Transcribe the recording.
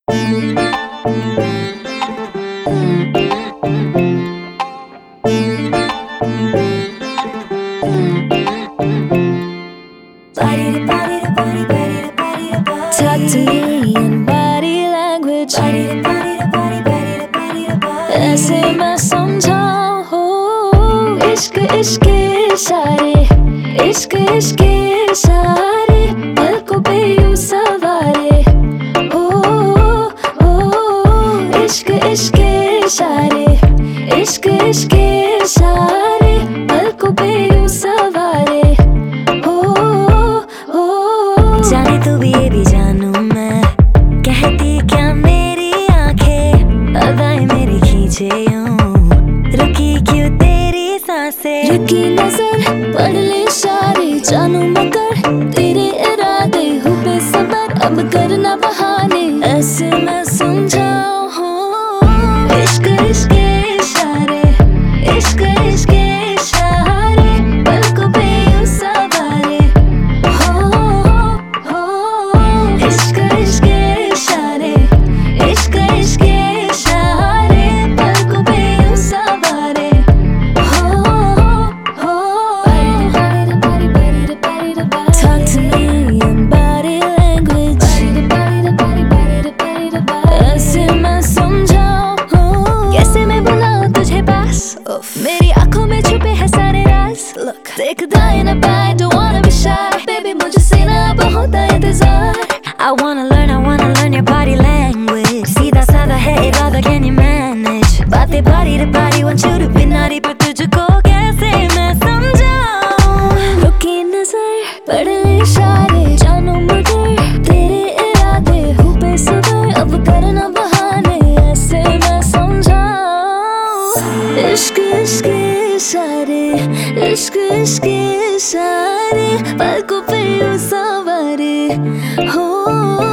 Talk to me in body language. ऐसे मैं समझाऊं इश्क इश्क इशारे, इश्क इश्क इशारे, पलकों पे यूं सवारे। ओ इश्क इश्क इशारे, इश्क इश्क इशारे, पलकों पे यूं सवारे। जाने तू भी ये भी जानू मैं, कहती क्या मेरी आंखें, अदाएं मेरी खींचे यूं, रुकी क्यों तेरी सांसें। रुकी नजर पढ़ ले इशारे, जानू मगर तेरे इरादे, हूँ बेसब्र अब करना बहाने, ऐसे मैं समझाऊं इश्क इश्क इशारे, इश्क इश्क इशारे, पलकों पे यूं सवारे। इश्क इश्क इशारे, इश्क इश्क इशारे, पलकों पे यूं सवारे। Talk to me in body language. ऐसे मैं समझाऊं कैसे मैं बुलाऊं तुझे पास, मेरी आंखों में छुपे हैं सारे राज। Look, देख दाएं ना बाएं, don't wanna be shy, baby मुझसे ना अब होता इंतजार। I wanna learn your body language. सीधा साधा है इरादा, can you manage? बातें body to body, want you to be naughty, पर तुझको कैसे मैं समझाऊं। रुकी नजर पढ़ ले इशारे, जानू मगर तेरे इरादे, हूँ बेसब्र अब करना बहाने, ऐसे मैं समझाऊं इश्क इश्क इशारे, इश्क इश्क इशारे, पलकों पे यूं सवारे। हो